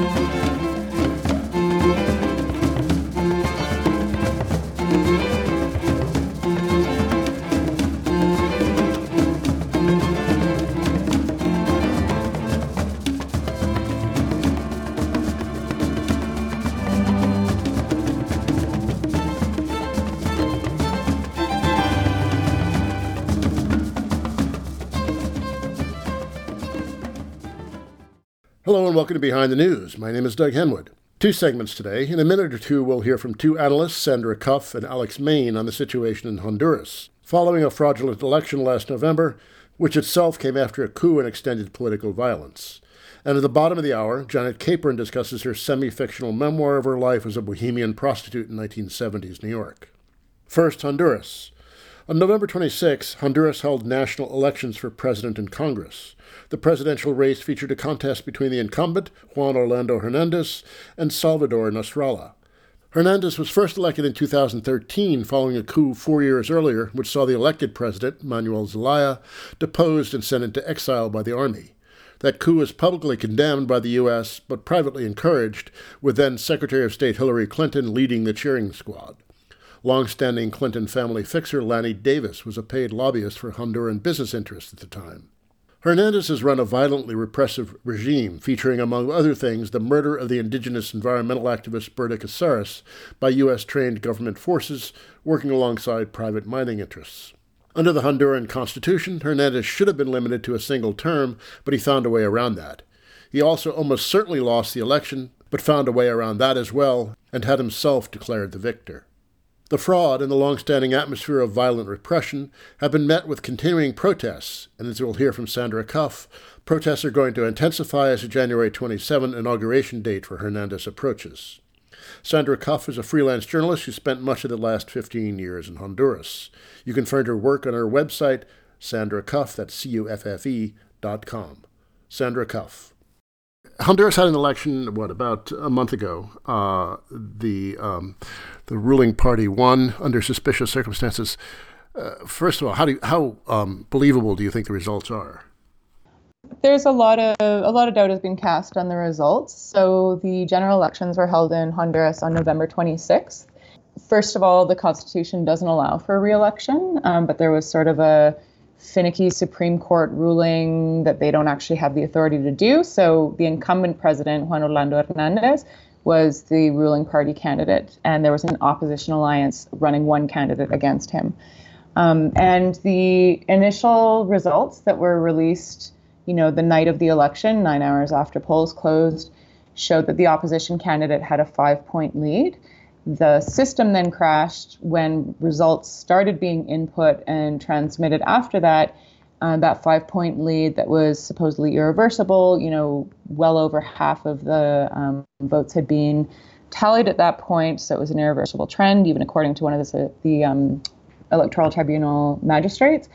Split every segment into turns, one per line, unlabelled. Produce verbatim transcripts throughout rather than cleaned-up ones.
Hello and welcome to Behind the News. My name is Doug Henwood. Two segments today. In a minute or two, we'll hear from two analysts, Sandra Cuff and Alex Main, on the situation in Honduras, following a fraudulent election last November, which itself came after a coup and extended political violence. And at the bottom of the hour, Janet Capron discusses her semi-fictional memoir of her life as a bohemian prostitute in nineteen seventies New York. First, Honduras. On November twenty-sixth, Honduras held national elections for president and Congress. The presidential race featured a contest between the incumbent, Juan Orlando Hernandez, and Salvador Nasrallah. Hernandez was first elected in two thousand thirteen following a coup four years earlier, which saw the elected president, Manuel Zelaya, deposed and sent into exile by the army. That coup was publicly condemned by the U S, but privately encouraged, with then Secretary of State Hillary Clinton leading the cheering squad. Long-standing Clinton family fixer Lanny Davis was a paid lobbyist for Honduran business interests at the time. Hernandez has run a violently repressive regime, featuring, among other things, the murder of the indigenous environmental activist Berta Caceres by U S-trained government forces working alongside private mining interests. Under the Honduran constitution, Hernandez should have been limited to a single term, but he found a way around that. He also almost certainly lost the election, but found a way around that as well, and had himself declared the victor. The fraud and the long-standing atmosphere of violent repression have been met with continuing protests, and as we'll hear from Sandra Cuff, protests are going to intensify as the January twenty-seventh inauguration date for Hernandez approaches. Sandra Cuff is a freelance journalist who spent much of the last fifteen years in Honduras. You can find her work on her website, Sandra Cuff, that's C U F F E, dot com. Sandra Cuff. Honduras had an election, what, about a month ago. Uh, the um, the ruling party won under suspicious circumstances. Uh, first of all, how do you, how um, believable do you think the results are?
There's a lot of a lot of doubt has been cast on the results. So the general elections were held in Honduras on November twenty-sixth. First of all, the Constitution doesn't allow for re-election, um, but there was sort of a finicky Supreme Court ruling that they don't actually have the authority to do. So the incumbent president, Juan Orlando Hernandez, was the ruling party candidate, and there was an opposition alliance running one candidate against him. Um, and the initial results that were released, you know, the night of the election, nine hours after polls closed, showed that the opposition candidate had a five-point lead. The system then crashed when results started being input and transmitted after that. Uh, that five-point lead that was supposedly irreversible, you know, well over half of the um, votes had been tallied at that point, so it was an irreversible trend, even according to one of the, the um, Electoral Tribunal magistrates.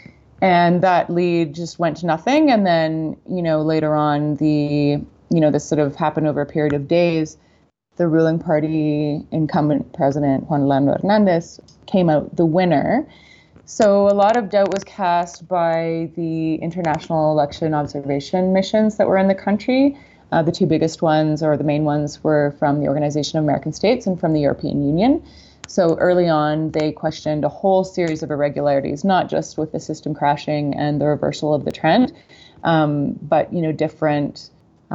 And that lead just went to nothing. And then, you know, later on, the, you know, this sort of happened over a period of days. The ruling party incumbent president, Juan Orlando Hernandez, came out the winner. So a lot of doubt was cast by the international election observation missions that were in the country. Uh, the two biggest ones, or the main ones, were from the Organization of American States and from the European Union. So early on, they questioned a whole series of irregularities, not just with the system crashing and the reversal of the trend, um, but, you know, different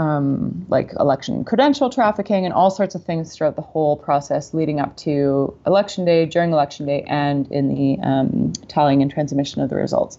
Um, like election credential trafficking and all sorts of things throughout the whole process leading up to Election Day, during Election Day, and in the um, tallying and transmission of the results.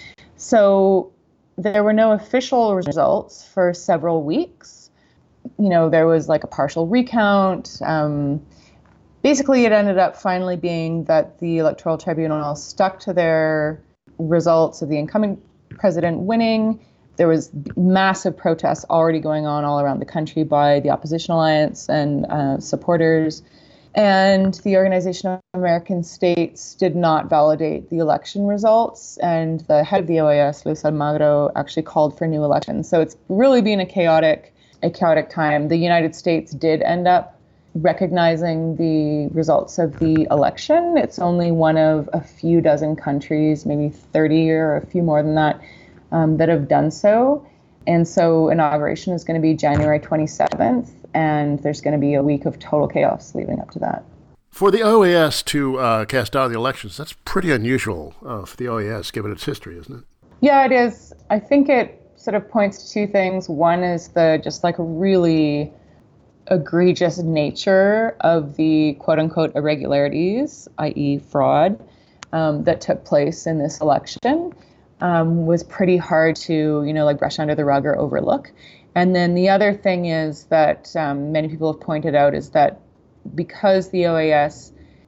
So there were no official results for several weeks. You know, there was like a partial recount. Um, basically, it ended up finally being that the Electoral Tribunal stuck to their results of the incumbent president winning. There was massive protests already going on all around the country by the opposition alliance and uh, supporters. And the Organization of American States did not validate the election results. And the head of the O A S, Luis Almagro, actually called for new elections. So it's really been a chaotic, a chaotic time. The United States did end up recognizing the results of the election. It's only one of a few dozen countries, maybe thirty or a few more than that, Um, that have done so. And so inauguration is going to be January twenty-seventh, and there's going to be a week of total chaos leading up to that.
For the O A S to uh, cast down the elections, that's pretty unusual uh, for the O A S, given its history, isn't it?
Yeah, it is. I think it sort of points to two things. One is the just like really egregious nature of the quote-unquote irregularities, that is fraud, um, that took place in this election. Um, was pretty hard to, you know, like brush under the rug or overlook. And then the other thing is that um, many people have pointed out is that because the O A S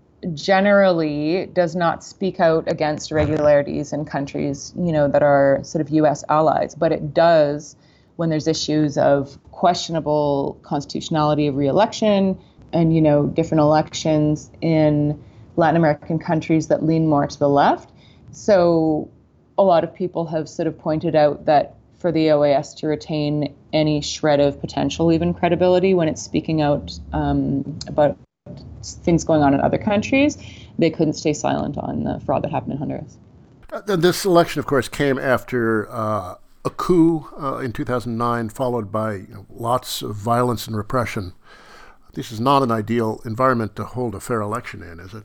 generally does not speak out against irregularities in countries, you know, that are sort of U S allies, but it does when there's issues of questionable constitutionality of re-election and, you know, different elections in Latin American countries that lean more to the left. So a lot of people have sort of pointed out that for the O A S to retain any shred of potential, even credibility, when it's speaking out um, about things going on in other countries, they couldn't stay silent on the fraud that happened in Honduras.
Uh, this election, of course, came after uh, a coup uh, in two thousand nine, followed by you know, lots of violence and repression. This is not an ideal environment to hold a fair election in, is it?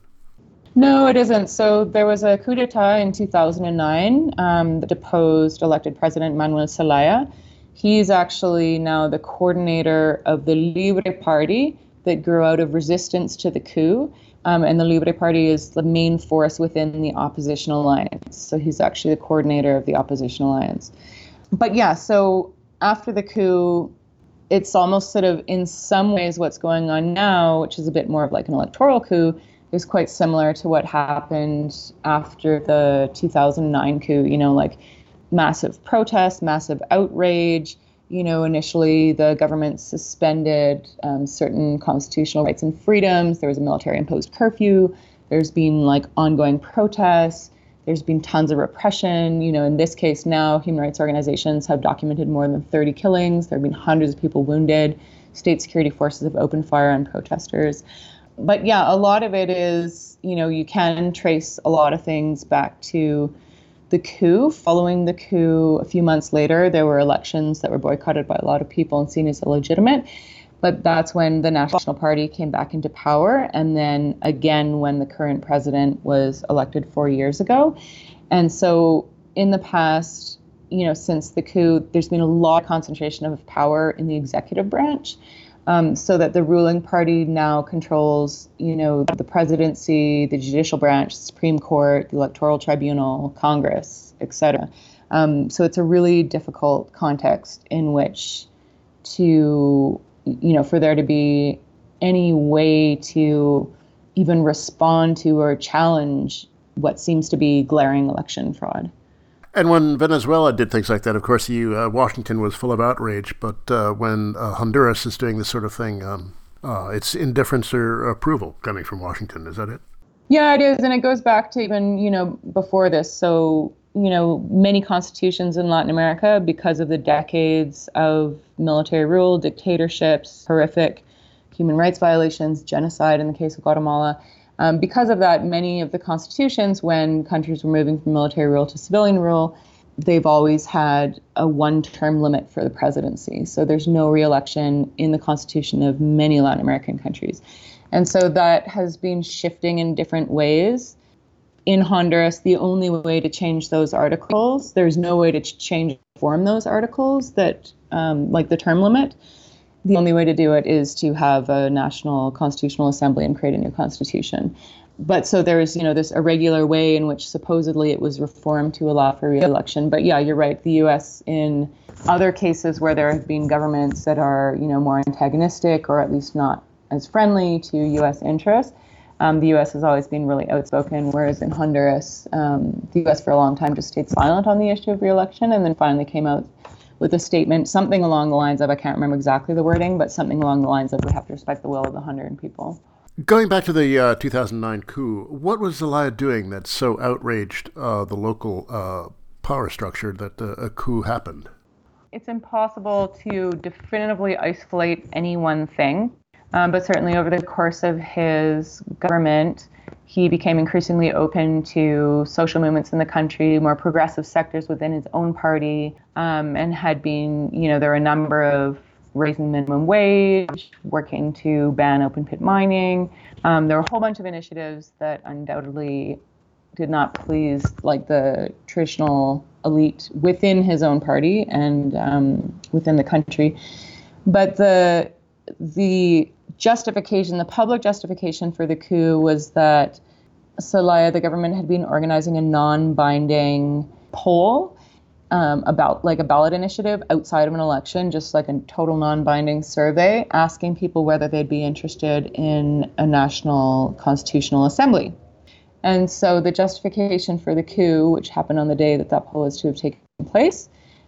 No, it isn't. So there was a coup d'etat in two thousand nine um, that deposed elected President Manuel Zelaya. He's actually now the coordinator of the Libre Party that grew out of resistance to the coup. Um, and the Libre Party is the main force within the opposition alliance. So he's actually the coordinator of the opposition alliance. But yeah, so after the coup, it's almost sort of in some ways what's going on now, which is a bit more of like an electoral coup, is quite similar to what happened after the two thousand nine coup, you know, like massive protests, massive outrage. You know, initially the government suspended um, certain constitutional rights and freedoms. There was a military imposed curfew. There's been like ongoing protests. There's been tons of repression. You know, in this case now, human rights organizations have documented more than thirty killings. There have been hundreds of people wounded. State security forces have opened fire on protesters. But yeah, a lot of it is, you know, you can trace a lot of things back to the coup. Following the coup, a few months later, there were elections that were boycotted by a lot of people and seen as illegitimate. But that's when the National Party came back into power. And then again, when the current president was elected four years ago. And so in the past, you know, since the coup, there's been a lot of concentration of power in the executive branch. Um, so that the ruling party now controls, you know, the presidency, the judicial branch, the Supreme Court, the Electoral Tribunal, Congress, et cetera. Um, so it's a really difficult context in which to, you know, for there to be any way to even respond to or challenge what seems to be glaring election fraud.
And when Venezuela did things like that, of course, you, uh, Washington was full of outrage. But uh, when uh, Honduras is doing this sort of thing, um, uh, it's indifference or approval coming from Washington. Is that it?
Yeah, it is. And it goes back to even, you know, before this. So, you know, many constitutions in Latin America, because of the decades of military rule, dictatorships, horrific human rights violations, genocide in the case of Guatemala, Um, because of that, many of the constitutions, when countries were moving from military rule to civilian rule, they've always had a one-term limit for the presidency. So there's no re-election in the constitution of many Latin American countries. And so that has been shifting in different ways. In Honduras, the only way to change those articles, there's no way to ch- change form those articles that, um, like the term limit. The only way to do it is to have a national constitutional assembly and create a new constitution. But so there's, you know, this irregular way in which supposedly it was reformed to allow for re-election. But yeah, you're right. The U S in other cases where there have been governments that are, you know, more antagonistic or at least not as friendly to U S interests, um, the U S has always been really outspoken, whereas in Honduras, um, the U S for a long time just stayed silent on the issue of re-election and then finally came out with a statement, something along the lines of, I can't remember exactly the wording, but something along the lines of, we have to respect the will of the Honduran people.
Going back to the uh, two thousand nine coup, what was Zelaya doing that so outraged uh, the local uh, power structure that uh, a coup happened?
It's impossible to definitively isolate any one thing. Um, but certainly over the course of his government, he became increasingly open to social movements in the country, more progressive sectors within his own party, um, and had been, you know, there were a number of raising minimum wage, working to ban open pit mining. Um, there were a whole bunch of initiatives that undoubtedly did not please like the traditional elite within his own party and um, within the country. But the the justification, the public justification for the coup was that Zelaya, the government, had been organizing a non-binding poll um, about like a ballot initiative outside of an election, just like a total non-binding survey, asking people whether they'd be interested in a national constitutional assembly. And so the justification for the coup, which happened on the day that that poll was to have taken place,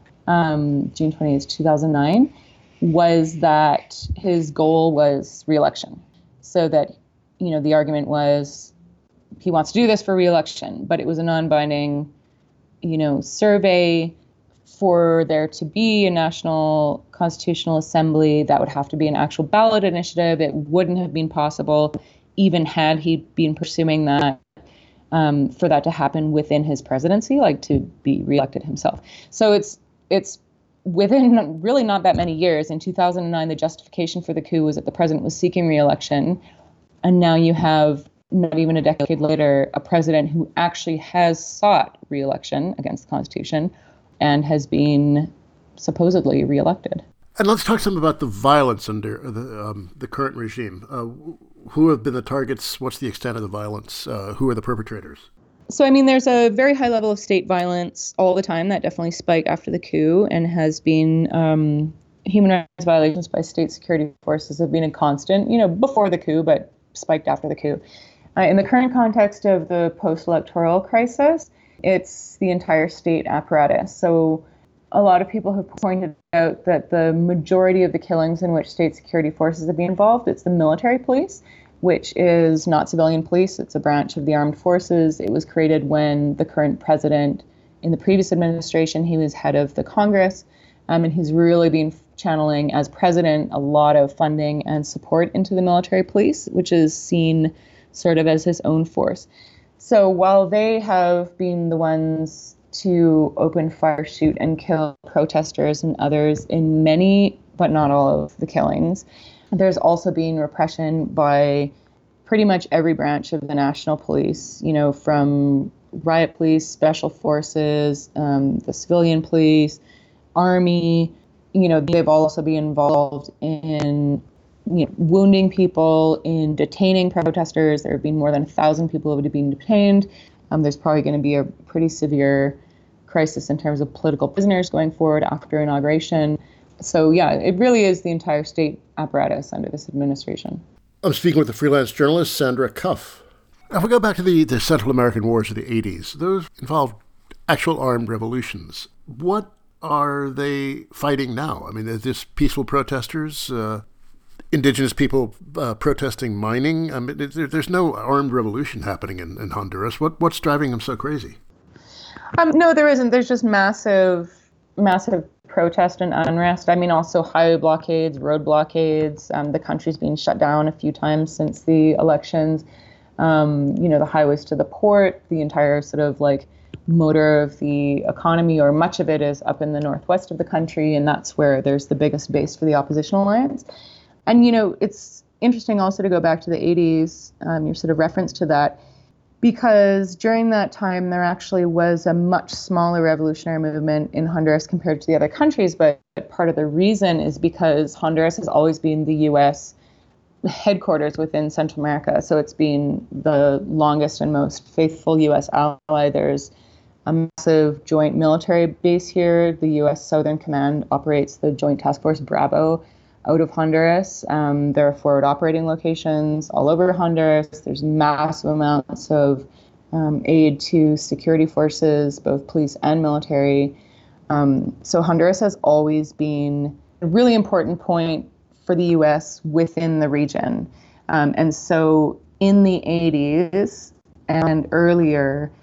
um, June twentieth, two thousand nine, was that his goal was re-election. So that, you know, the argument was he wants to do this for re-election, but it was a non-binding, you know, survey. For there to be a national constitutional assembly, that would have to be an actual ballot initiative. It wouldn't have been possible, even had he been pursuing that, um, for that to happen within his presidency, like to be reelected himself. So it's it's within really not that many years. In two thousand nine, the justification for the coup was that the president was seeking re-election. And now you have, not even a decade later, a president who actually has sought re-election against the Constitution and has been supposedly re-elected.
And let's talk some about the violence under the, um, the current regime. Uh, who have been the targets? What's the extent of the violence? Uh, who are the perpetrators?
So, I mean, there's a very high level of state violence all the time. That definitely spiked after the coup and has been um, human rights violations by state security forces have been a constant, you know, before the coup, but spiked after the coup. Uh, in the current context of the post-electoral crisis, it's the entire state apparatus. So a lot of people have pointed out that the majority of the killings in which state security forces have been involved, it's the military police, which is not civilian police. It's a branch of the armed forces. It was created when the current president, in the previous administration, he was head of the Congress, um, and he's really been channeling, as president, a lot of funding and support into the military police, which is seen sort of as his own force. So while they have been the ones to open fire, shoot, and kill protesters and others in many, but not all of the killings, there's also been repression by pretty much every branch of the national police, you know, from riot police, special forces, um, the civilian police, army. You know, they've also been involved in, you know, wounding people, in detaining protesters. There have been more than a thousand people who have been detained. Um, there's probably going to be a pretty severe crisis in terms of political prisoners going forward after inauguration. So, yeah, it really is the entire state apparatus under this administration.
I'm speaking with the freelance journalist Sandra Cuff. Now, if we go back to the, the Central American Wars of the eighties, those involved actual armed revolutions. What are they fighting now? I mean, is this peaceful protesters, uh, indigenous people uh, protesting mining? I mean, there, there's no armed revolution happening in, in Honduras. What What's driving them so crazy?
Um, no, there isn't. There's just massive, massive protest and unrest. I mean, also highway blockades, road blockades. Um, the country's been shut down a few times since the elections. Um, you know, the highways to the port, the entire sort of like motor of the economy, or much of it, is up in the northwest of the country, and that's where there's the biggest base for the opposition alliance. And, you know, it's interesting also to go back to the eighties, um, your sort of reference to that, because during that time, there actually was a much smaller revolutionary movement in Honduras compared to the other countries. But part of the reason is because Honduras has always been the U S headquarters within Central America. So it's been the longest and most faithful U S ally. There's a massive joint military base here. The U S Southern Command operates the Joint Task Force Bravo out of Honduras. Um, there are forward operating locations all over Honduras. There's massive amounts of um, aid to security forces, both police and military. Um, so Honduras has always been a really important point for the U S within the region. Um, and so in the eighties and earlier,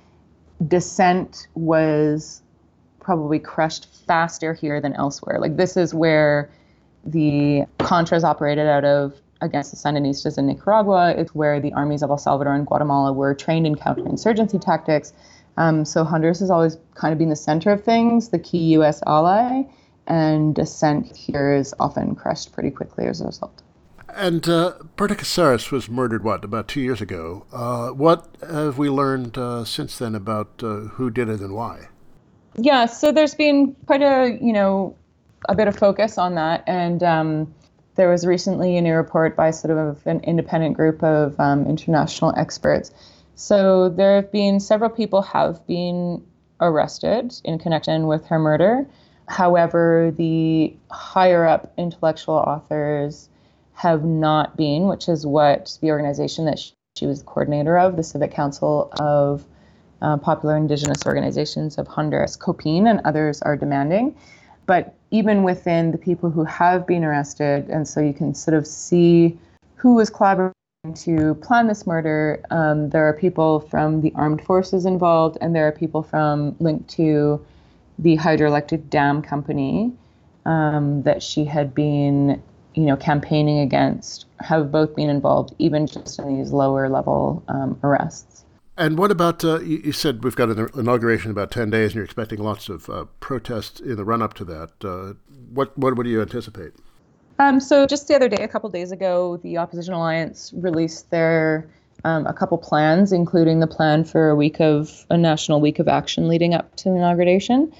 dissent was probably crushed faster here than elsewhere. Like, this is where the Contras operated out of against the Sandinistas in Nicaragua. It's where the armies of El Salvador and Guatemala were trained in counterinsurgency tactics. Um, so Honduras has always kind of been the center of things, the key U S ally, and dissent here is often crushed pretty quickly as a result.
And uh, Berta Cáceres was murdered, what, about two years ago. Uh, what have we learned uh, since then about uh, who did it and why?
Yeah, so there's been quite a, you know, a bit of focus on that. And um, there was recently a new report by sort of an independent group of um, international experts. So there have been several people have been arrested in connection with her murder. However, the higher up intellectual authors have not been, which is what the organization that she was the coordinator of, the Civic Council of uh, Popular Indigenous Organizations of Honduras, COPIN, and others are demanding. But even within the people who have been arrested, and so you can sort of see who was collaborating to plan this murder, um, there are people from the armed forces involved, and there are people from linked to the hydroelectric dam company um, that she had been, you know, campaigning against, have both been involved, even just in these lower level um, arrests.
And what about, uh, you, you said we've got an inauguration in about ten days and you're expecting lots of uh, protests in the run-up to that. Uh, what, what, what do you anticipate?
Um, so just the other day, a couple days ago, the Opposition Alliance released their um, a couple plans, including the plan for a week of a national week of action leading up to the inauguration.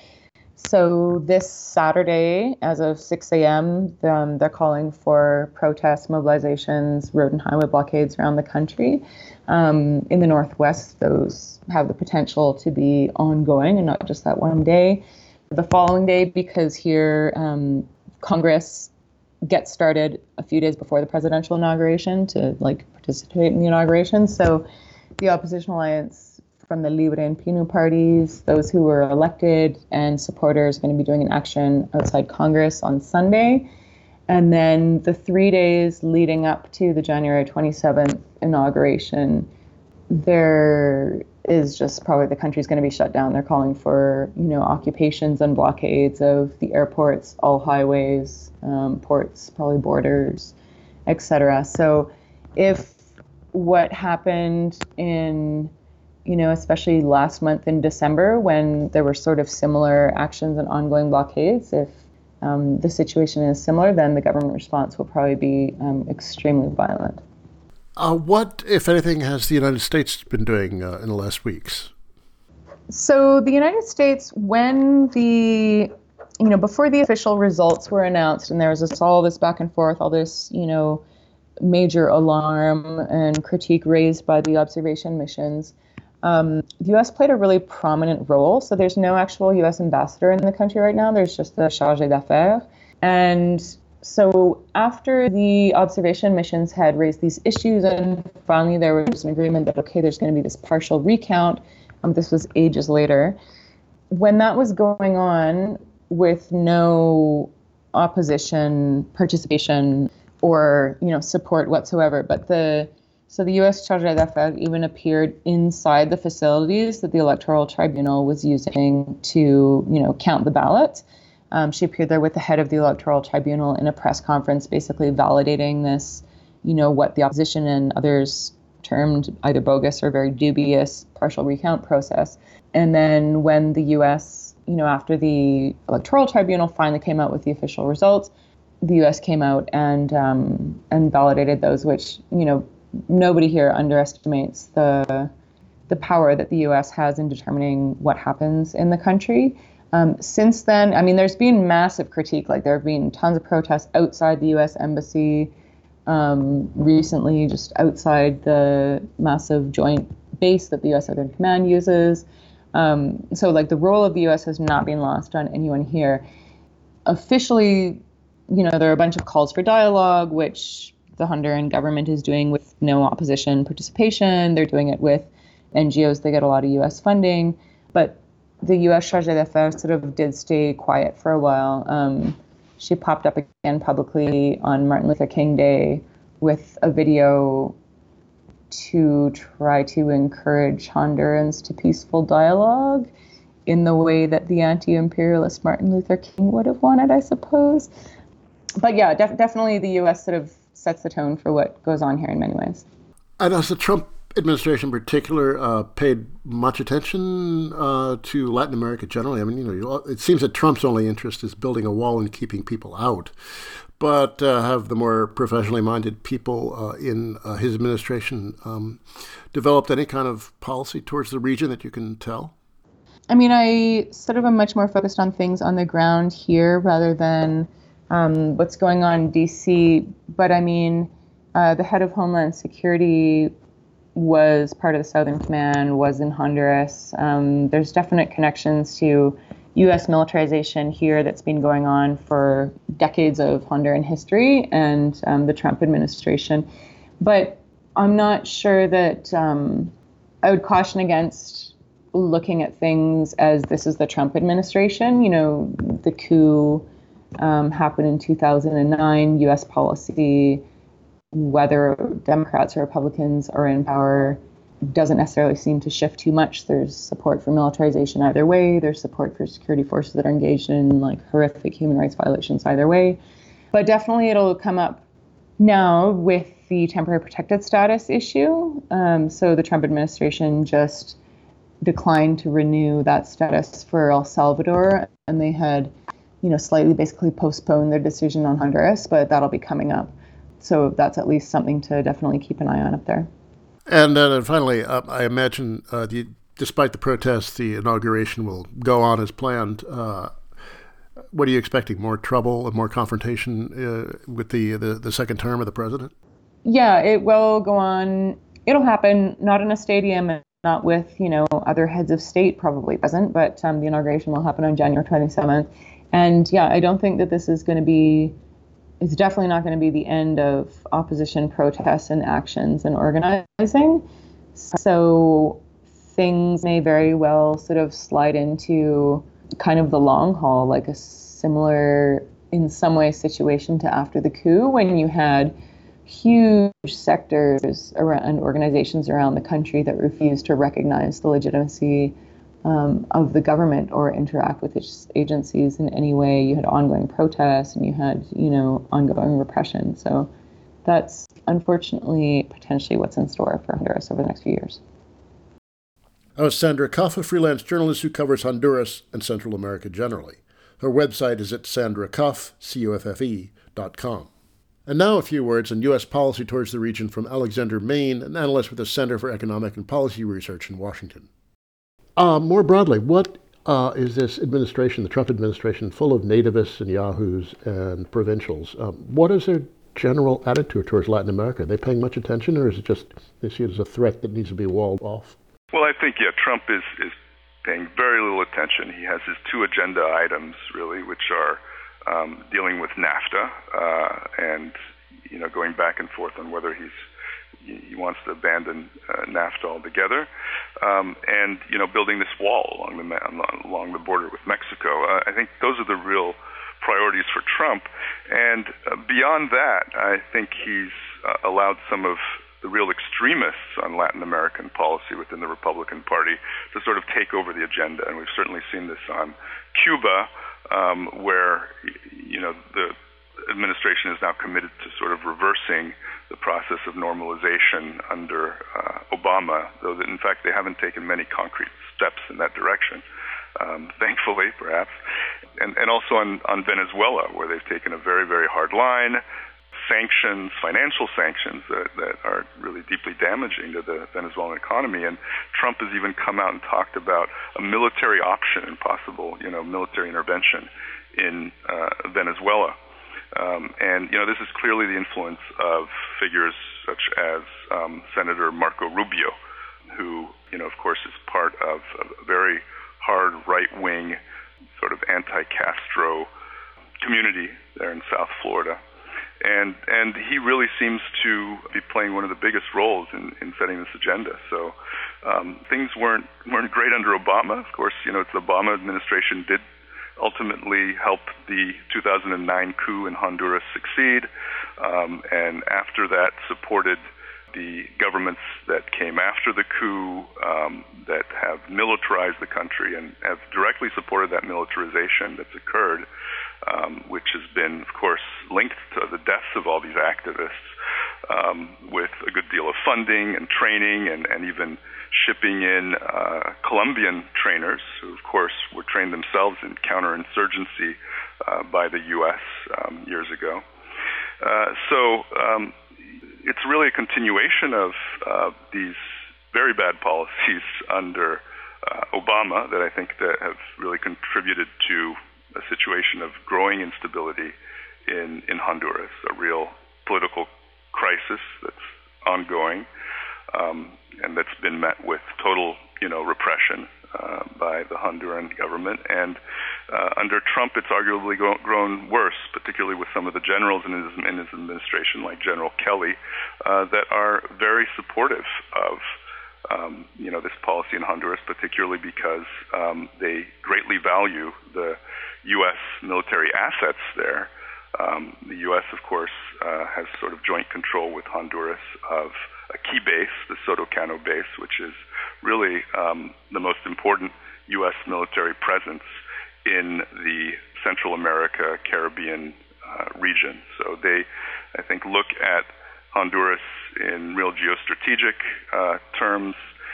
So this Saturday, as of six a.m., um, they're calling for protests, mobilizations, road and highway blockades around the country. Um, in the Northwest, those have the potential to be ongoing and not just that one day. The following day, because here um, Congress gets started a few days before the presidential inauguration to like participate in the inauguration. So the Opposition Alliance from the Libre and Pinu parties, those who were elected and supporters are going to be doing an action outside Congress on Sunday. And then the three days leading up to the January twenty-seventh inauguration, there is just probably the country's going to be shut down. They're calling for, you know, occupations and blockades of the airports, all highways, um, ports, probably borders, et cetera. So if what happened in, you know, especially last month in December when there were sort of similar actions and ongoing blockades, if um, the situation is similar, then the government response will probably be um, extremely violent.
Uh, what, if anything, has the United States been doing uh, in the last weeks?
So the United States, when the, you know, before the official results were announced and there was this, all this back and forth, all this, you know, major alarm and critique raised by the observation missions, um, the U S played a really prominent role. So there's no actual U S ambassador in the country right now. There's just the chargé d'affaires. And so after the observation missions had raised these issues and finally there was an agreement that, okay, there's going to be this partial recount. Um, this was ages later. When that was going on with no opposition participation or, you know, support whatsoever, but the so the U S chargé d'affaires even appeared inside the facilities that the Electoral Tribunal was using to, you know, count the ballots. Um, she appeared there with the head of the Electoral Tribunal in a press conference, basically validating this, you know, what the opposition and others termed either bogus or very dubious partial recount process. And then when the U S, you know, after the Electoral Tribunal finally came out with the official results, the U S came out and um, and validated those, which, you know, nobody here underestimates the the power that the U S has in determining what happens in the country. Um, since then, I mean, there's been massive critique. Like there have been tons of protests outside the U S embassy um, recently, just outside the massive joint base that the U S Southern Command uses. Um, so like the role of the U S has not been lost on anyone here. Officially, you know, there are a bunch of calls for dialogue, which the Honduran government is doing with no opposition participation. They're doing it with N G Os. They get a lot of U S funding. But the U S chargé d'affaires sort of did stay quiet for a while. Um, she popped up again publicly on Martin Luther King Day with a video to try to encourage Hondurans to peaceful dialogue in the way that the anti-imperialist Martin Luther King would have wanted, I suppose. But yeah, def- definitely the U S sort of sets the tone for what goes on here in many ways.
And has the Trump administration in particular uh, paid much attention uh, to Latin America generally? I mean, you know, it seems that Trump's only interest is building a wall and keeping people out. But uh, have the more professionally minded people uh, in uh, his administration um, developed any kind of policy towards the region that you can tell?
I mean, I sort of am much more focused on things on the ground here rather than um, what's going on in D C. But I mean, uh, the head of Homeland Security was part of the Southern Command, was in Honduras. Um, there's definite connections to U S militarization here that's been going on for decades of Honduran history and um, the Trump administration. But I'm not sure that um, I would caution against looking at things as this is the Trump administration. You know, the coup um, happened in two thousand nine, U S policy, whether Democrats or Republicans are in power, doesn't necessarily seem to shift too much. There's support for militarization either way. There's support for security forces that are engaged in like horrific human rights violations either way. But definitely it'll come up now with the temporary protected status issue. Um, so the Trump administration just declined to renew that status for El Salvador, and they had, you know, slightly basically postponed their decision on Honduras, but that'll be coming up. So that's at least something to definitely keep an eye on up there.
And then finally, uh, I imagine, uh, the, despite the protests, the inauguration will go on as planned. Uh, what are you expecting? More trouble and more confrontation uh, with the, the the second term of the president?
Yeah, it will go on. It'll happen, not in a stadium and not with, you know, other heads of state probably present, but um, the inauguration will happen on January twenty-seventh. And yeah, I don't think that this is going to be It's definitely not going to be the end of opposition protests and actions and organizing. So things may very well sort of slide into kind of the long haul, like a similar, in some way, situation to after the coup, when you had huge sectors around, and organizations around the country that refused to recognize the legitimacy Um, of the government or interact with its agencies in any way. You had ongoing protests and you had, you know, ongoing repression. So that's unfortunately potentially what's in store for Honduras over the next few years.
That was Sandra Cuff, a freelance journalist who covers Honduras and Central America generally. Her website is at sandra cuff, C U F F E, dot com. And now a few words on U S policy towards the region from Alexander Main, an analyst with the Center for Economic and Policy Research in Washington. Uh, more broadly, what uh, is this administration, the Trump administration, full of nativists and yahoos and provincials? Um, what is their general attitude towards Latin America? Are they paying much attention, or is it just they see it as a threat that needs to be walled off?
Well, I think, yeah, Trump is, is paying very little attention. He has his two agenda items, really, which are um, dealing with NAFTA uh, and, you know, going back and forth on whether he's he wants to abandon uh, NAFTA altogether, um, and you know, building this wall along the along the border with Mexico. Uh, I think those are the real priorities for Trump. And uh, beyond that, I think he's uh, allowed some of the real extremists on Latin American policy within the Republican Party to sort of take over the agenda. And we've certainly seen this on Cuba, um, where you know the administration is now committed to sort of reversing the process of normalization under uh, Obama, though that in fact they haven't taken many concrete steps in that direction, um, thankfully, perhaps. And, and also on, on Venezuela, where they've taken a very, very hard line, sanctions, financial sanctions that, that are really deeply damaging to the Venezuelan economy. And Trump has even come out and talked about a military option and possible, you know, military intervention in uh, Venezuela. Um, and, you know, this is clearly the influence of figures such as um, Senator Marco Rubio, who, you know, of course, is part of a very hard right-wing sort of anti-Castro community there in South Florida. And and he really seems to be playing one of the biggest roles in, in setting this agenda. So um, things weren't weren't great under Obama. Of course, you know, it's the Obama administration did ultimately helped the two thousand nine coup in Honduras succeed, um, and after that supported the governments that came after the coup um, that have militarized the country and have directly supported that militarization that's occurred, um, which has been, of course, linked to the deaths of all these activists um, with a good deal of funding and training and, and even shipping in uh, Colombian trainers who, of course, were trained themselves in counterinsurgency uh, by the U S um, years ago. Uh, so um, it's really a continuation of uh, these very bad policies under uh, Obama that I think that have really contributed to a situation of growing instability in, in Honduras, a real political crisis that's ongoing um, and that's been met with total, you know, repression uh, by the Honduran government. And uh, under Trump, it's arguably go- grown worse, particularly with some of the generals in his, in his administration, like General Kelly, uh, that are very supportive of Um, you know, this policy in Honduras, particularly because um, they greatly value the U S military assets there. Um, the U S, of course, uh, has sort of joint control with Honduras of a key base, the Soto Cano base, which is really um, the most important U S military presence in the Central America, Caribbean uh, region. So they, I think, look at Honduras in real geostrategic uh, terms,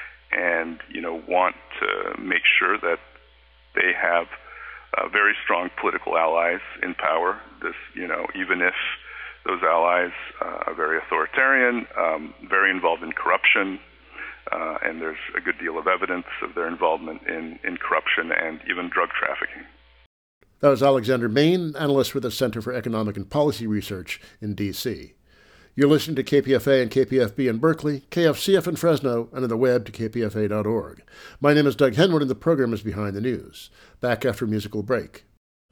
and you know want to make sure that they have uh, very strong political allies in power. This, you know, even if those allies uh, are very authoritarian, um, very involved in corruption, uh, and there's a good deal of evidence of their involvement in, in corruption and even drug trafficking.
That was Alexander Main, analyst with the Center for Economic and Policy Research in D C You're listening to K P F A and K P F B in Berkeley, K F C F in Fresno, and on the web to k p f a dot org. My name is Doug Henwood, and the program is Behind the News. Back after a musical break.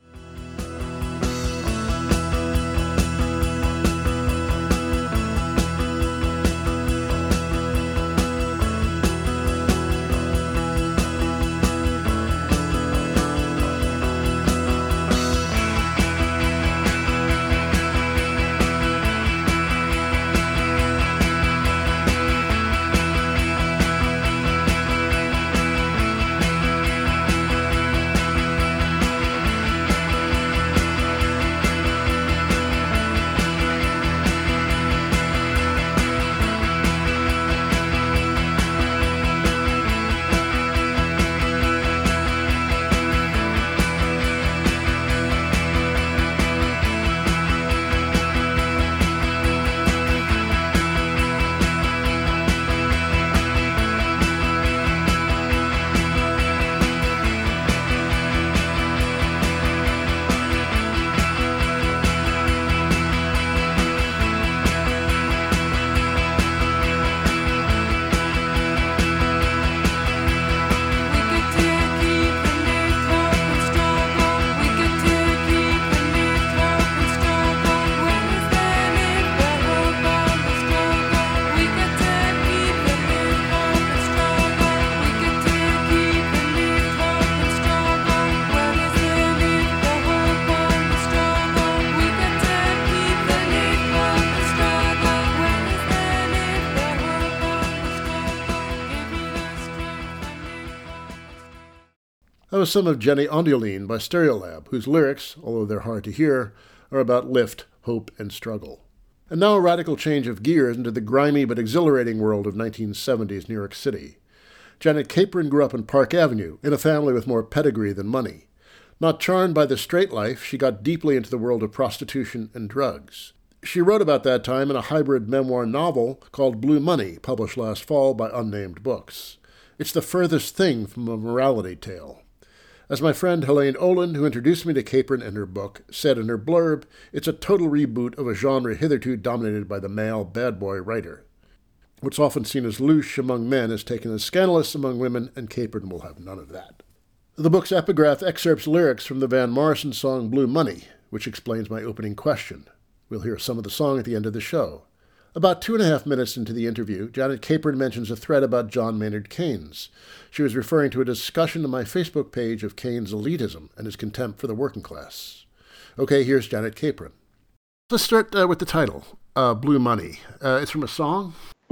That was some of Jenny Ondioline by Stereolab, whose lyrics, although they're hard to hear, are about lift, hope, and struggle. And now a radical change of gears into the grimy but exhilarating world of nineteen seventies New York City. Janet Capron grew up in Park Avenue, in a family with more pedigree than money. Not charmed by the straight life, she got deeply into the world of prostitution and drugs. She wrote about that time in a hybrid memoir novel called Blue Money, published last fall by Unnamed Books. It's the furthest thing from a morality tale. As my friend Helene Olin, who introduced me to Capron and her book, said in her blurb, it's a total reboot of a genre hitherto dominated by the male bad boy writer. What's often seen as louche among men is taken as scandalous among women, and Capron will have none of that. The book's epigraph excerpts lyrics from the Van Morrison song Blue Money, which explains my opening question. We'll hear some of the song at the end of the show. About two and a half minutes into the interview, Janet Capron mentions a thread about John Maynard Keynes. She was referring to a discussion on my Facebook page of Keynes' elitism and his contempt for the working class. Okay, here's Janet Capron. Let's start uh, with the title, uh, Blue Money. Uh, it's from a song?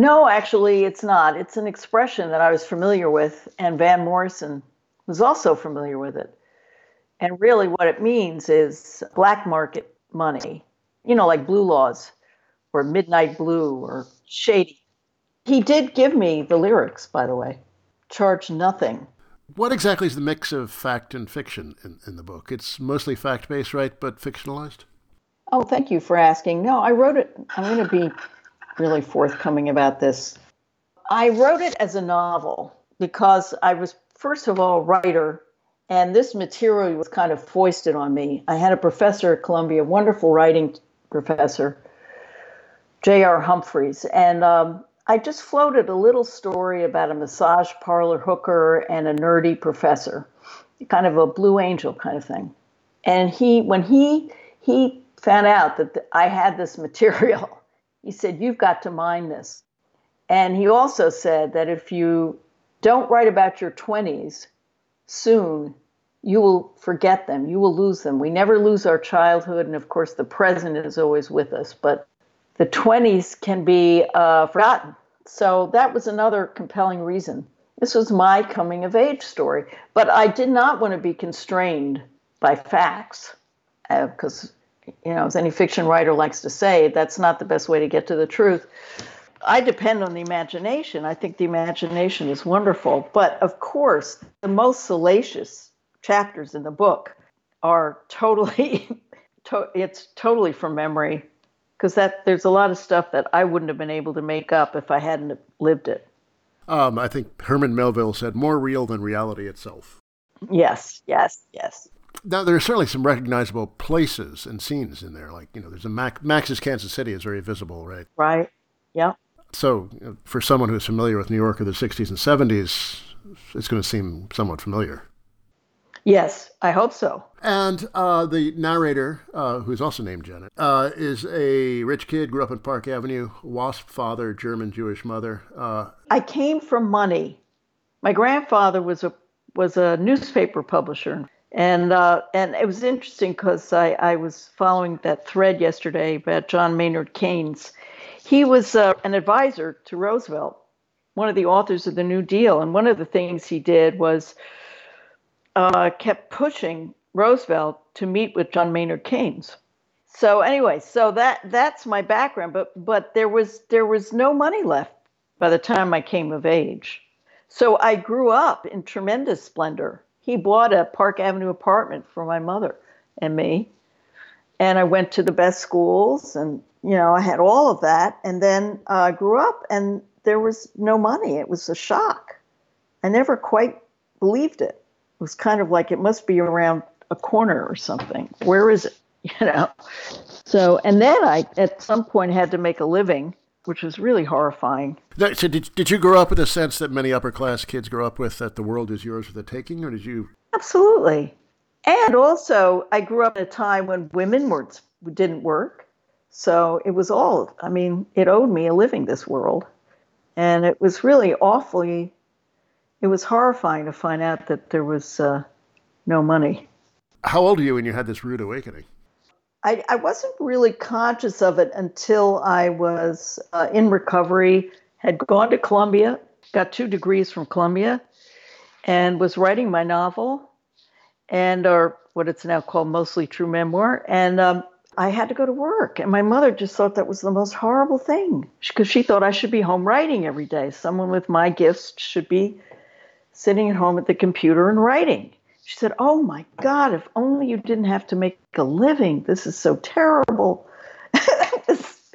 No, actually, it's not. It's an expression that I was familiar with, and Van Morrison was also familiar with it. And really what it means is black market money, you know, like blue laws or midnight blue or shady. He did give me the lyrics, by the way. Charge nothing.
What exactly is the mix of fact and fiction in, in the book? It's mostly fact-based, right, but fictionalized?
Oh, thank you for asking. No, I wrote it. I'm going to be really forthcoming about this. I wrote it as a novel because I was, first of all, a writer, and this material was kind of foisted on me. I had a professor at Columbia, wonderful writing professor, J R Humphreys, and um, I just floated a little story about a massage parlor hooker and a nerdy professor, kind of a Blue Angel kind of thing. And he, when he he found out that the, I had this material, he said, "You've got to mine this." And he also said that if you don't write about your twenties soon, you will forget them. You will lose them. We never lose our childhood. And of course, the present is always with us. But the twenties can be uh, forgotten. So that was another compelling reason. This was my coming of age story. But I did not want to be constrained by facts because, uh, you know, as any fiction writer likes to say, that's not the best way to get to the truth. I depend on the imagination. I think the imagination is wonderful. But of course, the most salacious chapters in the book are totally, to, it's totally from memory. Because that there's a lot of stuff that I wouldn't have been able to make up if I hadn't lived it.
Um, I think Herman Melville said, more real than reality itself.
Yes, yes, yes.
Now, there are certainly some recognizable places and scenes in there. Like, you know, there's a Mac, Max's Kansas City is very visible, right?
Right, yeah.
So you know, for someone who's familiar with New York of the sixties and seventies, it's going to seem somewhat familiar.
Yes, I hope so.
And uh, the narrator, uh, who's also named Janet, uh, is a rich kid, grew up in Park Avenue, WASP father, German Jewish mother. Uh,
I came from money. My grandfather was a was a newspaper publisher, and uh, and it was interesting because I, I was following that thread yesterday about John Maynard Keynes. He was uh, an advisor to Roosevelt, one of the authors of the New Deal, and one of the things he did was Uh, kept pushing Roosevelt to meet with John Maynard Keynes. So anyway, so that that's my background. But but there was there was no money left by the time I came of age. So I grew up in tremendous splendor. He bought a Park Avenue apartment for my mother and me, and I went to the best schools, and you know I had all of that. And then I uh, grew up, and there was no money. It was a shock. I never quite believed it. It was kind of like it must be around a corner or something. Where is it? You know. So, and then I, at some point, had to make a living, which was really horrifying.
So, did did you grow up with a sense that many upper class kids grow up with, that the world is yours for the taking, or did you?
Absolutely. And also, I grew up at a time when women were didn't work, so it was all. I mean, it owed me a living, this world, and it was really awfully. It was horrifying to find out that there was uh, no money.
How old were you when you had this rude awakening?
I, I wasn't really conscious of it until I was uh, in recovery, had gone to Columbia, got two degrees from Columbia, and was writing my novel, and or what it's now called Mostly True Memoir. And um, I had to go to work. And my mother just thought that was the most horrible thing, because she thought I should be home writing every day. Someone with my gifts should be sitting at home at the computer and writing. She said, "Oh my God, if only you didn't have to make a living. This is so terrible." that, was,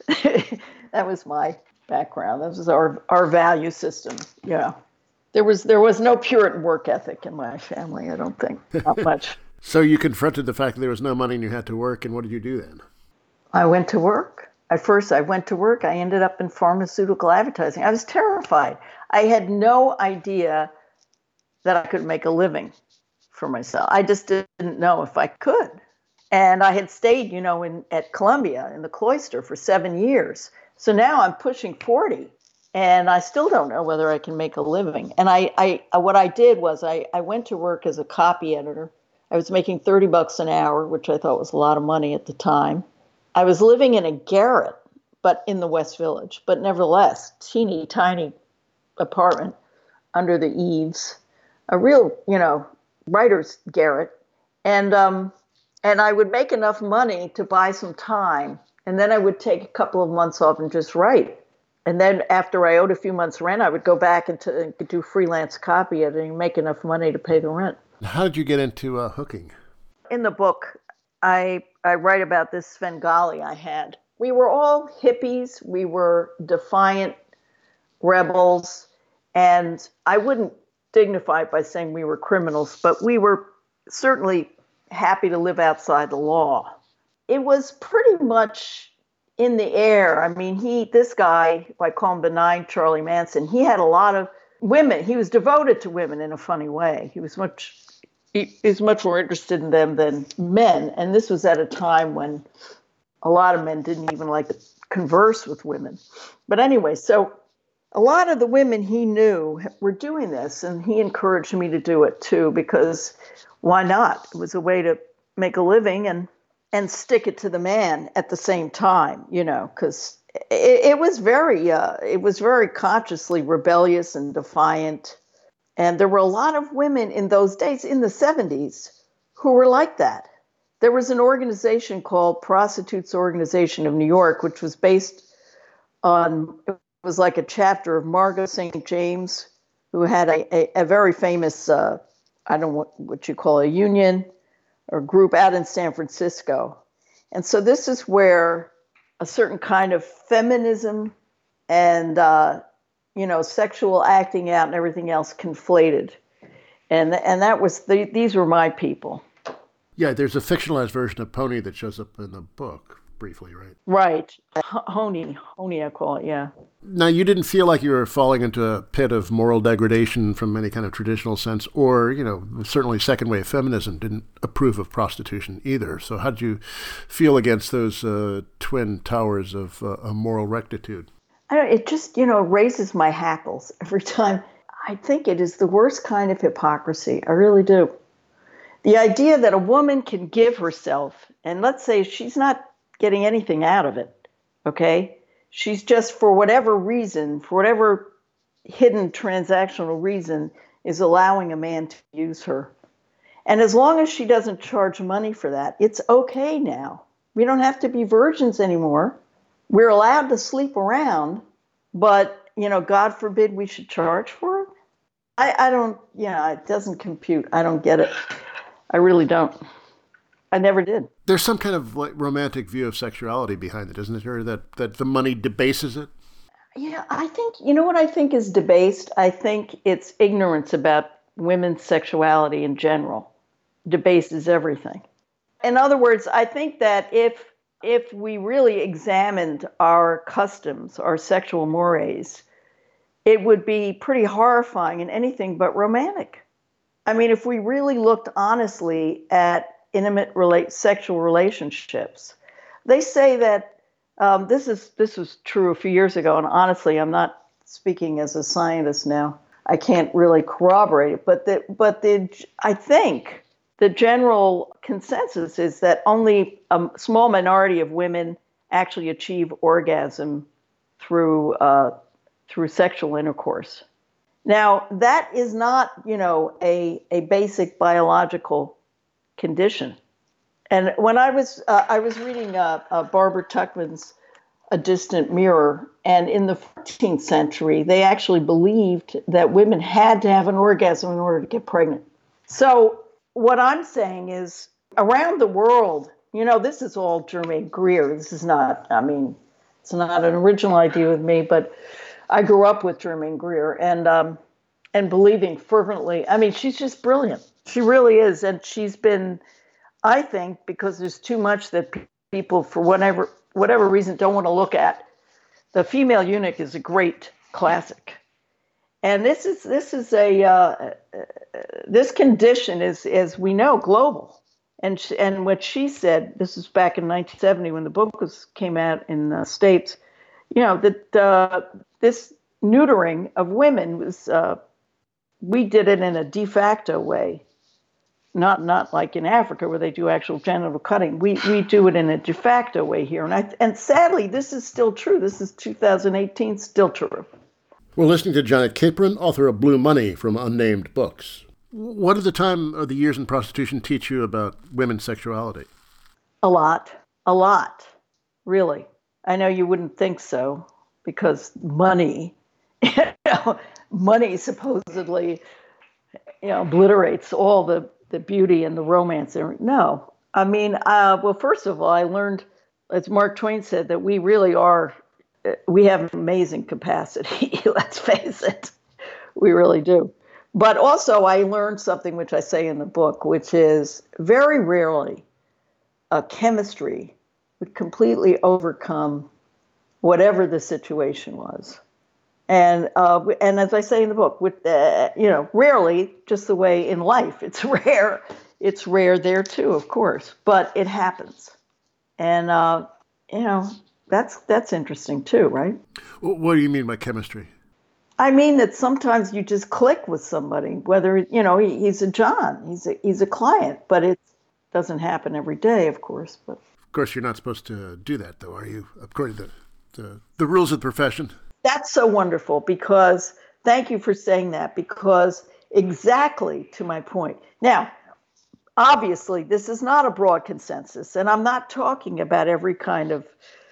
that was my background. This was our, our value system. Yeah. There was there was no Puritan work ethic in my family, I don't think. Not much.
So you confronted the fact that there was no money and you had to work, and what did you do then?
I went to work. At first, I went to work. I ended up in pharmaceutical advertising. I was terrified. I had no idea that I could make a living for myself. I just didn't know if I could. And I had stayed, you know, in at Columbia in the cloister for seven years. So now I'm pushing forty, and I still don't know whether I can make a living. And I, I what I did was I, I went to work as a copy editor. I was making thirty bucks an hour, which I thought was a lot of money at the time. I was living in a garret but in the West Village. But nevertheless, teeny tiny apartment under the eaves, a real, you know, writer's garret. And um, and I would make enough money to buy some time. And then I would take a couple of months off and just write. And then after I owed a few months' rent, I would go back and, to, and do freelance copy editing and make enough money to pay the rent.
How did you get into uh, hooking?
In the book, I I write about this Svengali I had. We were all hippies. We were defiant rebels. And I wouldn't dignify it by saying we were criminals, but we were certainly happy to live outside the law. It was pretty much in the air. I mean, he, this guy, I call him benign Charlie Manson, he had a lot of women. He was devoted to women in a funny way. He was much, he, he was much more interested in them than men. And this was at a time when a lot of men didn't even like to converse with women. But anyway, so a lot of the women he knew were doing this, and he encouraged me to do it too, because why not? It was a way to make a living and and stick it to the man at the same time, you know, because it, it was very, uh, it was very consciously rebellious and defiant. And there were a lot of women in those days, in the seventies, who were like that. There was an organization called Prostitutes Organization of New York, which was based on, it was like a chapter of Margot Saint James, who had a, a, a very famous, uh, I don't know what, what you call a union, or group out in San Francisco. And so this is where a certain kind of feminism and, uh, you know, sexual acting out and everything else conflated. And and that was, the, these were my people.
Yeah, there's a fictionalized version of Pony that shows up in the book briefly, right?
Right. H- Honey, Honey I call it, yeah.
Now, you didn't feel like you were falling into a pit of moral degradation from any kind of traditional sense, or, you know, certainly second wave feminism didn't approve of prostitution either. So how did you feel against those uh, twin towers of uh, a moral rectitude?
I don't, it just, you know, raises my hackles every time. I think it is the worst kind of hypocrisy. I really do. The idea that a woman can give herself, and let's say she's not getting anything out of it, okay? She's just, for whatever reason, for whatever hidden transactional reason, is allowing a man to use her. And as long as she doesn't charge money for that, it's okay now. We don't have to be virgins anymore. We're allowed to sleep around, but, you know, God forbid we should charge for it. I, I don't, you know, it doesn't compute. I don't get it. I really don't. I never did.
There's some kind of like romantic view of sexuality behind it, isn't there? That that the money debases it?
Yeah, I think, you know what I think is debased? I think it's ignorance about women's sexuality in general. Debases everything. In other words, I think that if if we really examined our customs, our sexual mores, it would be pretty horrifying and anything but romantic. I mean, if we really looked honestly at intimate relate sexual relationships, they say that um, this is this was true a few years ago, and honestly, I'm not speaking as a scientist now. I can't really corroborate it, but the, but the I think the general consensus is that only a small minority of women actually achieve orgasm through uh, through sexual intercourse. Now, that is not, you know, a, a basic biological condition. And when I was uh, I was reading uh, uh, Barbara Tuchman's A Distant Mirror, and in the fourteenth century, they actually believed that women had to have an orgasm in order to get pregnant. So what I'm saying is, around the world, you know, this is all Germaine Greer. This is not, I mean, it's not an original idea with me, but I grew up with Germaine Greer and um, and believing fervently. I mean, she's just brilliant. She really is. And she's been, I think, because there's too much that pe- people, for whatever whatever reason, don't want to look at. The Female Eunuch is a great classic. And this is this is a uh, this condition is, as we know, global. And she, and what she said, this is back in nineteen seventy when the book was came out in the States, you know, that uh, this neutering of women was, uh, we did it in a de facto way. Not not like in Africa where they do actual genital cutting. We we do it in a de facto way here, and I and sadly this is still true. This is two thousand eighteen, still true.
We're listening to Janet Capron, author of Blue Money from Unnamed Books. What did the time of the years in prostitution teach you about women's sexuality?
A lot, a lot, really. I know you wouldn't think so because money, you know, money supposedly, you know, obliterates all the the beauty and the romance. No, I mean, uh, well, first of all, I learned, as Mark Twain said, that we really are, we have amazing capacity. Let's face it, we really do. But also I learned something which I say in the book, which is very rarely a chemistry would completely overcome whatever the situation was. And uh, and as I say in the book, with uh, you know, rarely, just the way in life, it's rare. It's rare there too, of course, but it happens, and uh, you know that's that's interesting too, right?
What do you mean by chemistry?
I mean that sometimes you just click with somebody, whether you know he, he's a John, he's a he's a client, but it doesn't happen every day, of course. But
of course, you're not supposed to do that, though, are you? According to the the rules of the profession.
That's so wonderful because, thank you for saying that, because exactly to my point. Now, obviously, this is not a broad consensus, and I'm not talking about every kind of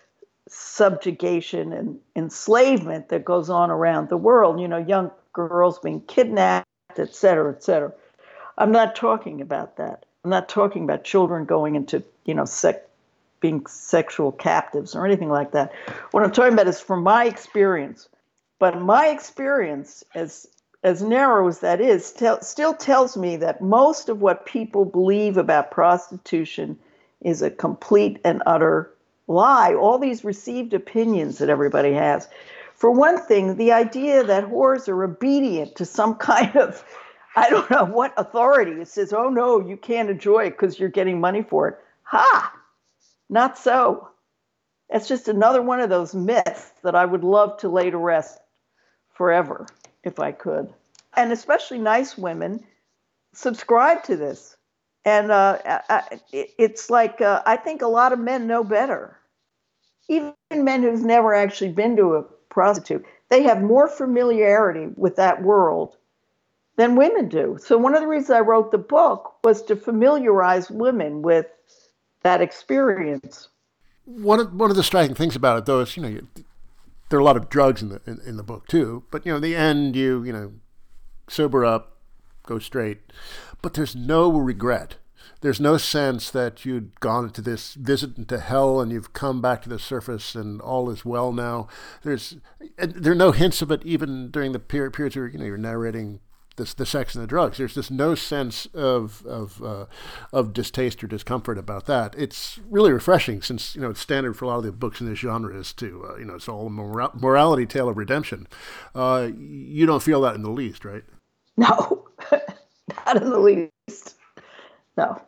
subjugation and enslavement that goes on around the world, you know, young girls being kidnapped, et cetera, et cetera. I'm not talking about that. I'm not talking about children going into, you know, sec- being sexual captives or anything like that. What I'm talking about is from my experience. But my experience, as as narrow as that is, tell, still tells me that most of what people believe about prostitution is a complete and utter lie. All these received opinions that everybody has. For one thing, the idea that whores are obedient to some kind of, I don't know what authority. It says, oh no, you can't enjoy it because you're getting money for it. Ha! Not so. It's just another one of those myths that I would love to lay to rest forever, if I could. And especially nice women subscribe to this. And uh, I, it's like, uh, I think a lot of men know better. Even men who've never actually been to a prostitute, they have more familiarity with that world than women do. So one of the reasons I wrote the book was to familiarize women with that experience.
One of one of the striking things about it, though, is you know you, there are a lot of drugs in the in, in the book too. But you know, in the end, you you know sober up, go straight. But there's no regret. There's no sense that you'd gone into this visit into hell and you've come back to the surface and all is well now. There's there are no hints of it even during the period, periods where you know you're narrating this, the sex and the drugs. There's just no sense of of uh, of distaste or discomfort about that. It's really refreshing since you know it's standard for a lot of the books in this genre is to uh, you know it's all a mora- morality tale of redemption. Uh, you don't feel that in the least, right?
No, not in the least. No.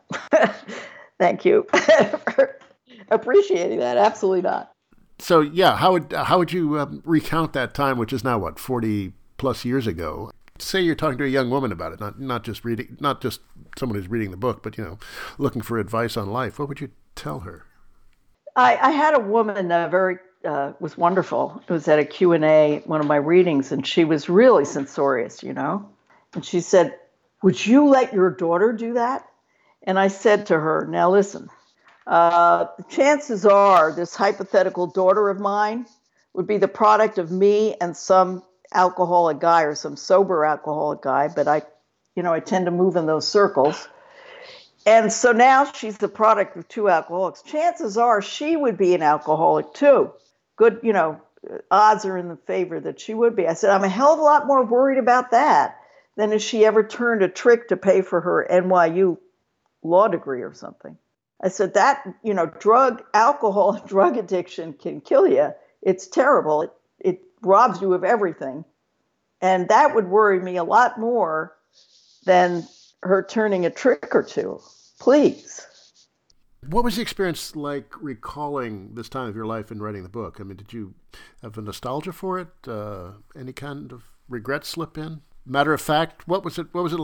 Thank you for appreciating that. Absolutely not.
So yeah, how would how would you um, recount that time, which is now what forty plus years ago? Say you're talking to a young woman about it, not not just reading, not just someone who's reading the book, but you know, looking for advice on life. What would you tell her?
I, I had a woman uh, very uh, was wonderful. It was at a Q and A, one of my readings, and she was really censorious, you know. And she said, "Would you let your daughter do that?" And I said to her, "Now listen, uh, chances are this hypothetical daughter of mine would be the product of me and some alcoholic guy or some sober alcoholic guy, but I, you know, I tend to move in those circles. And so now she's the product of two alcoholics. Chances are she would be an alcoholic too. Good, you know, odds are in the favor that she would be." I said, "I'm a hell of a lot more worried about that than if she ever turned a trick to pay for her N Y U law degree or something." I said that, you know, drug, alcohol, drug addiction can kill you. It's terrible. It, it robs you of everything. And that would worry me a lot more than her turning a trick or two. Please.
What was the experience like recalling this time of your life and writing the book? I mean, did you have a nostalgia for it? Uh, any kind of regret slip in? Matter of fact, what was it? What was it like?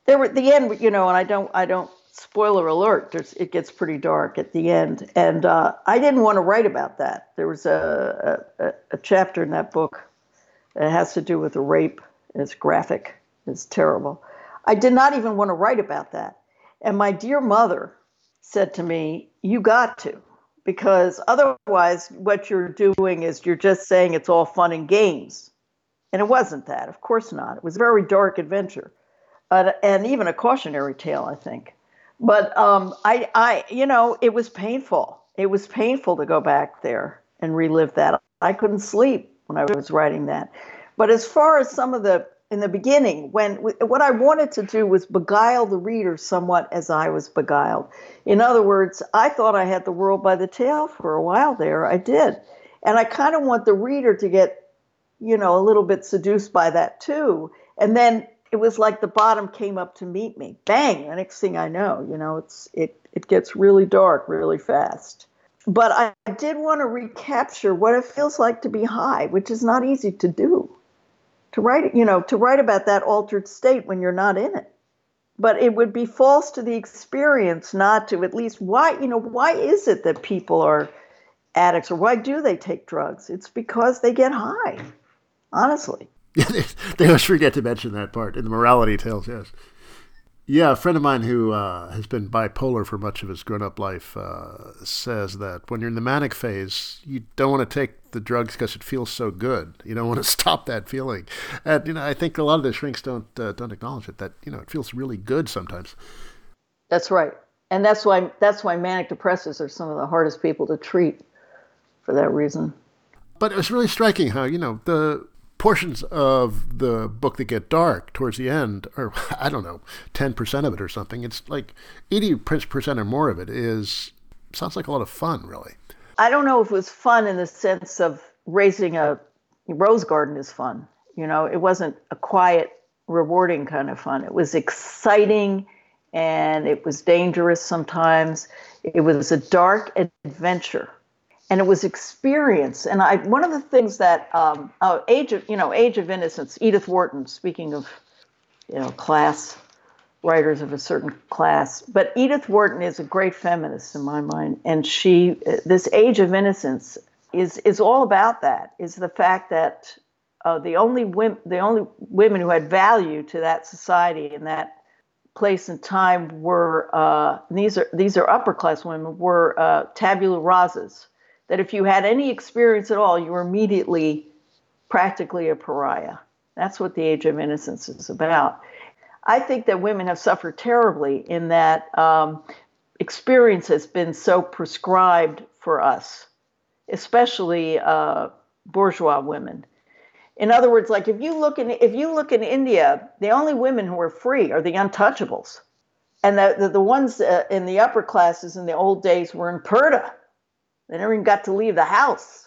there were the end, you know, and I don't, I don't. Spoiler alert, there's, it gets pretty dark at the end. And uh, I didn't want to write about that. There was a, a, a chapter in that book that has to do with a rape. It's graphic. It's terrible. I did not even want to write about that. And my dear mother said to me, you got to, because otherwise what you're doing is you're just saying it's all fun and games. And it wasn't that. Of course not. It was a very dark adventure, uh, and even a cautionary tale, I think. But um, I, I, you know, it was painful. It was painful to go back there and relive that. I couldn't sleep when I was writing that. But as far as some of the, in the beginning, when what I wanted to do was beguile the reader somewhat as I was beguiled. In other words, I thought I had the world by the tail for a while there. I did. And I kind of want the reader to get, you know, a little bit seduced by that too. And then it was like the bottom came up to meet me. Bang! The next thing I know, you know, it's it it gets really dark really fast. But I did want to recapture what it feels like to be high, which is not easy to do. To write, you know, to write about that altered state when you're not in it. But it would be false to the experience not to at least why, you know, why is it that people are addicts, or why do they take drugs? It's because they get high, honestly.
They always forget to mention that part in the morality tales, yes. Yeah, a friend of mine who uh, has been bipolar for much of his grown-up life uh, says that when you're in the manic phase, you don't want to take the drugs because it feels so good. You don't want to stop that feeling. And, you know, I think a lot of the shrinks don't uh, don't acknowledge it, that, you know, it feels really good sometimes.
That's right. And that's why that's why manic depressives are some of the hardest people to treat for that reason.
But it was really striking how, you know, the portions of the book that get dark towards the end, or I don't know, ten percent of it or something, it's like eighty percent or more of it is, sounds like a lot of fun, really.
I don't know if it was fun in the sense of raising a rose garden is fun. You know, it wasn't a quiet, rewarding kind of fun. It was exciting and it was dangerous sometimes. It was a dark adventure. And it was experience. And I, one of the things that, um, uh, Age of, you know, Age of Innocence, Edith Wharton, speaking of, you know, class, writers of a certain class, but Edith Wharton is a great feminist in my mind. And she, this Age of Innocence is, is all about that, is the fact that uh, the only women, the only women who had value to that society in that place and time were, uh, and these are, these are upper class women, were uh, tabula rasas. That if you had any experience at all, you were immediately practically a pariah. That's what the Age of Innocence is about. I think that women have suffered terribly in that um, experience has been so prescribed for us, especially uh, bourgeois women. In other words, like if you look in if you look in India, the only women who are free are the untouchables, and the the, the ones uh, in the upper classes in the old days were in purdah. They never even got to leave the house.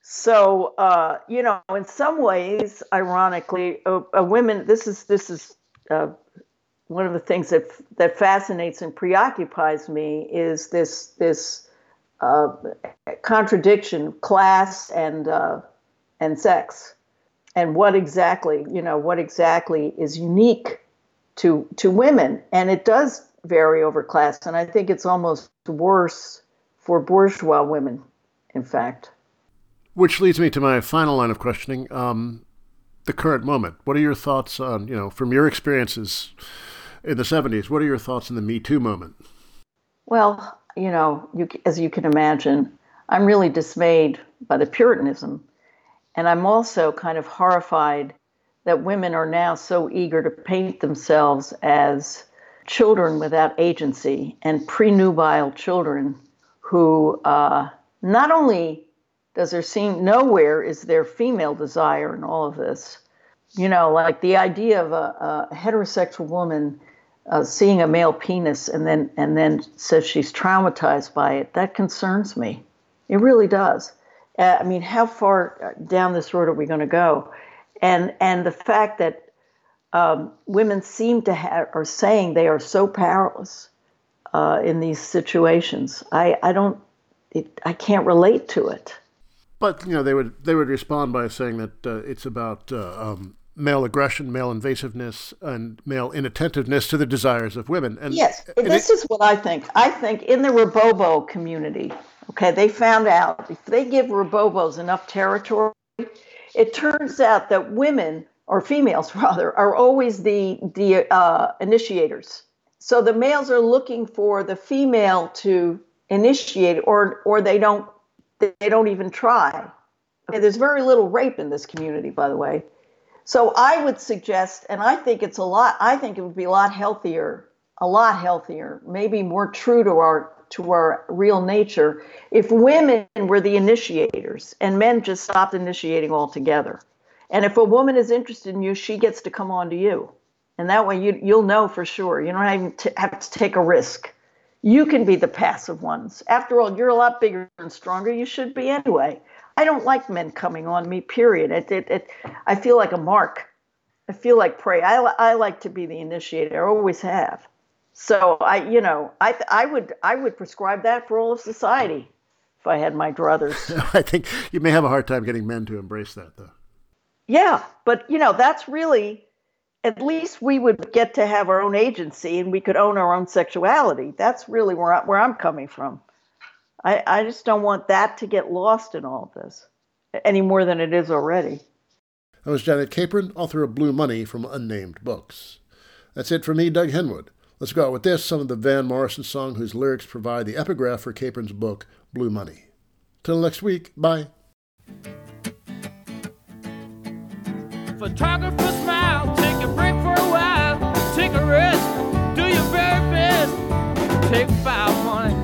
So, uh, you know, in some ways, ironically, a, a women, this is this is uh, one of the things that that fascinates and preoccupies me is this this uh, contradiction, class and uh, and sex, and what exactly, you know, what exactly is unique to to women, and it does vary over class, and I think it's almost worse for bourgeois women, in fact.
Which leads me to my final line of questioning, um, the current moment. What are your thoughts on, you know, from your experiences in the seventies, what are your thoughts on the Me Too moment?
Well, you know, you, as you can imagine, I'm really dismayed by the Puritanism. And I'm also kind of horrified that women are now so eager to paint themselves as children without agency and prenubile children who uh, not only does there seem nowhere is there female desire in all of this, you know, like the idea of a, a heterosexual woman uh, seeing a male penis and then and then says she's traumatized by it, that concerns me. It really does. Uh, I mean, how far down this road are we going to go? And and the fact that um, women seem to have, are saying they are so powerless uh, in these situations. I, I don't, it, I can't relate to it.
But, you know, they would they would respond by saying that uh, it's about uh, um, male aggression, male invasiveness, and male inattentiveness to the desires of women. And
yes,
and
this
it,
is what I think. I think in the Rabobo community, okay, they found out if they give Rabobos enough territory, it turns out that women, or females rather, are always the, the uh, initiators. So the males are looking for the female to initiate, or or they don't they don't even try. Okay, there's very little rape in this community, by the way. So I would suggest, and I think it's a lot, I think it would be a lot healthier, a lot healthier, maybe more true to our to our real nature, if women were the initiators and men just stopped initiating altogether. And if a woman is interested in you, she gets to come on to you. And that way you, you'll know for sure. You don't even t- have to take a risk. You can be the passive ones. After all, you're a lot bigger and stronger. You should be anyway. I don't like men coming on me, period. It, it, it, I feel like a mark. I feel like prey. I, I like to be the initiator. I always have. So I, you know, I, I would, I would prescribe that for all of society if I had my druthers.
I think you may have a hard time getting men to embrace that, though.
Yeah, but you know, that's really, at least we would get to have our own agency and we could own our own sexuality. That's really where, I, where I'm coming from. I, I just don't want that to get lost in all of this any more than it is already.
That was Janet Capron, author of Blue Money from Unnamed Books. That's it for me, Doug Henwood. Let's go out with this, some of the Van Morrison song whose lyrics provide the epigraph for Capron's book, Blue Money. Till next week, bye.
Photographer smile, take a break for a while, take a rest, do your very best, take five money.